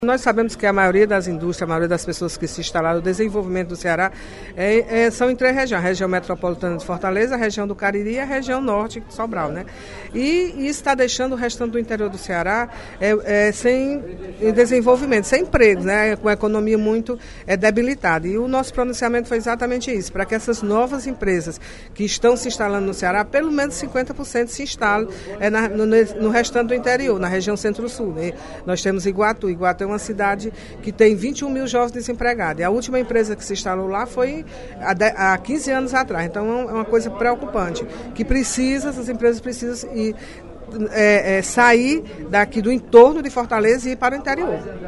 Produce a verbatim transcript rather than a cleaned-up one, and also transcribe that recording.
Nós sabemos que a maioria das indústrias, a maioria das pessoas que se instalaram, o desenvolvimento do Ceará é, é, são em três regiões: a região metropolitana de Fortaleza, a região do Cariri e a região norte de Sobral, né? E, e está deixando o restante do interior do Ceará é, é, sem desenvolvimento, sem empregos, né? Com a economia muito é, debilitada. E o nosso pronunciamento foi exatamente isso, para que essas novas empresas que estão se instalando no Ceará, pelo menos cinquenta por cento se instalem é, na, no, no restante do interior, na região centro-sul, né? Nós temos Iguatu, Iguatu é uma cidade que tem vinte e um mil jovens desempregados. E a última empresa que se instalou lá foi há quinze anos atrás. Então é uma coisa preocupante, que precisa, essas empresas precisam ir, é, é, sair daqui do entorno de Fortaleza e ir para o interior.